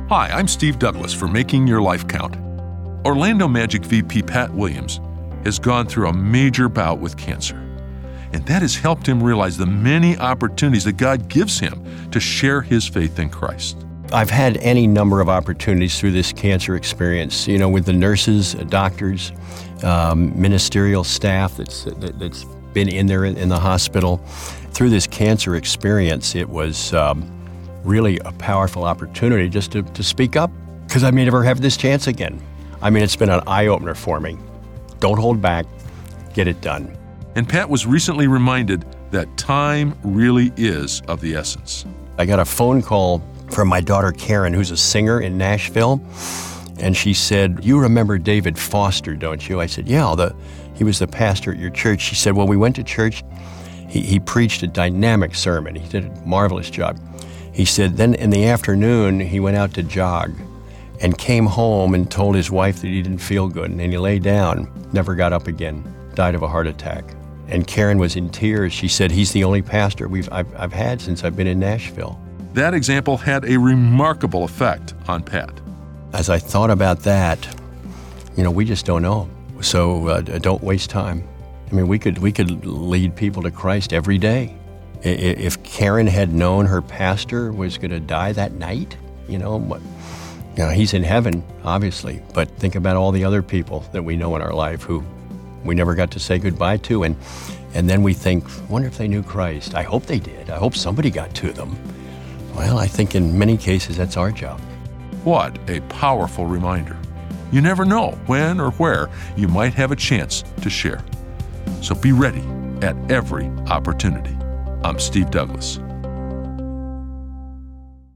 Hi, I'm Steve Douglas for Making Your Life Count. Orlando Magic VP Pat Williams has gone through a major bout with cancer, and that has helped him realize the many opportunities that God gives him to share his faith in Christ. I've had any number of opportunities through this cancer experience, with the nurses, doctors, ministerial staff that's been in there in the hospital. Through this cancer experience, it was really a powerful opportunity just to speak up, because I may never have this chance again. It's been an eye-opener for me. Don't hold back. Get it done. And Pat was recently reminded that time really is of the essence. I got a phone call from my daughter Karen, who's a singer in Nashville, and she said, "You remember David Foster, don't you?" I said, "Yeah, he was the pastor at your church." She said, "Well, we went to church. He preached a dynamic sermon. He did a marvelous job." He said, "Then in the afternoon, he went out to jog and came home and told his wife that he didn't feel good, and then he lay down, never got up again, died of a heart attack." And Karen was in tears. She said, "He's the only pastor I've had since I've been in Nashville." That example had a remarkable effect on Pat. As I thought about that, we just don't know. So don't waste time. We could lead people to Christ every day. If Karen had known her pastor was going to die that night, he's in heaven, obviously. But think about all the other people that we know in our life who we never got to say goodbye to. And then we think, wonder if they knew Christ. I hope they did. I hope somebody got to them. Well, I think in many cases that's our job. What a powerful reminder. You never know when or where you might have a chance to share. So be ready at every opportunity. I'm Steve Douglas.